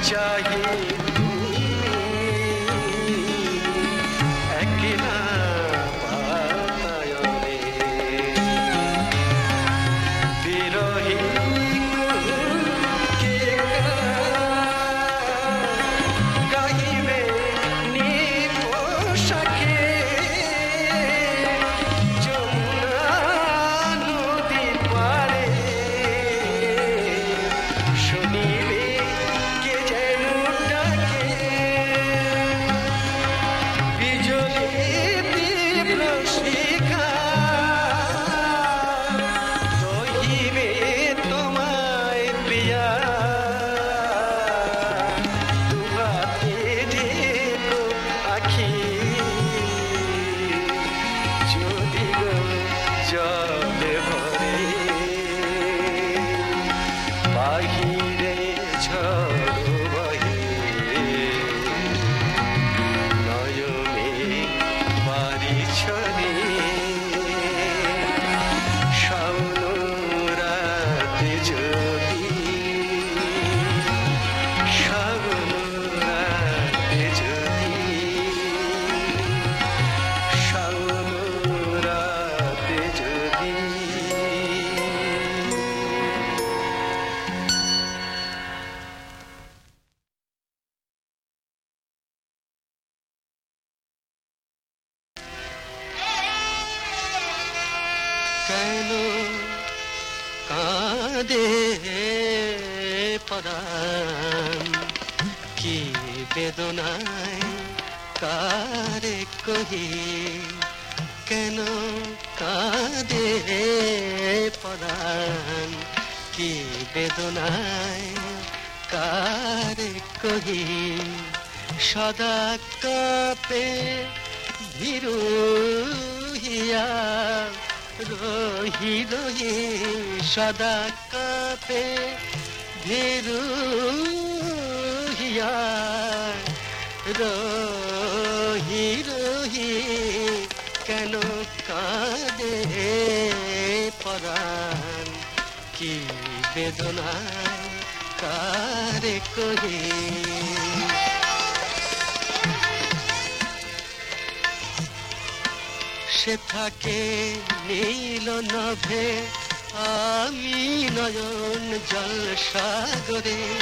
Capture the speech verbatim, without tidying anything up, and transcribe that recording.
চাহি তুমি একলা বাতায়নে বিরহী কে গাহিবে নিপোষাকে যমুনা নদী পারে শুনিবে কে যেন ডাকে বিজলি তীব্র শিখা দহিবে তোমায় প্রিয়া দুহাতে ঢেকো আখি যদি গো জলে ভরে বাহিরে ঝড় বহে নয়নে বাড়ি ছড়ে শাওন রাতে যদি শাওন রাতে যদি শাওন রাতে যদি কেন কাঁদে পরাণ কি বেদনায় কারে কহি কেন কাঁদে পরাণ কি বেদনায় কারে কহি সদা কাপে ভীরু হিয়া রহি রহি সদা কাপে ভীরু হিয়া রহি রহি কেন কাঁদে পরাণ কি বেদনায় কারে কহি সে থাকে নীল নভে আমি নয়ন জল সাগরে